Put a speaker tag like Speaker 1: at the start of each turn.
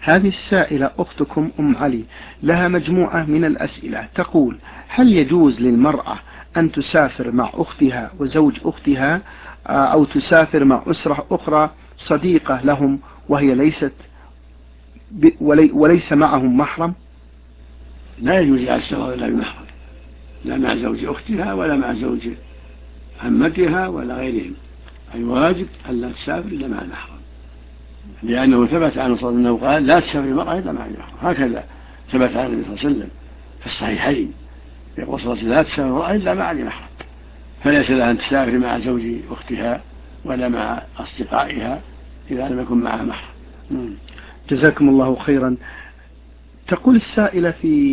Speaker 1: هذه السائلة أختكم أم علي لها مجموعة من الأسئلة، تقول: هل يجوز للمرأة أن تسافر مع أختها وزوج أختها، أو تسافر مع أسرة أخرى صديقة لهم وهي وليس معهم محرم؟
Speaker 2: لا يجوز لها السفر إلا بمحرم، لا مع زوج أختها ولا مع زوج عمتها ولا غيرهم. الواجب ألا تسافر إلا مع المحرم، لأنه ثبت عنه صلى الله عليه وسلم قال: لا تسافر المرأة إلا مع المحرم. هكذا ثبت عن النبي صلى الله عليه وسلم في الصحيحين، يقول صلى الله عليه وسلم: لا تسافر المرأة إلا مع المحرم. فليس لها أن تسافر مع زوج أختها ولا مع أصدقائها إذا لم يكن معها محرم.
Speaker 1: جزاكم الله خيرا. تقول السائلة في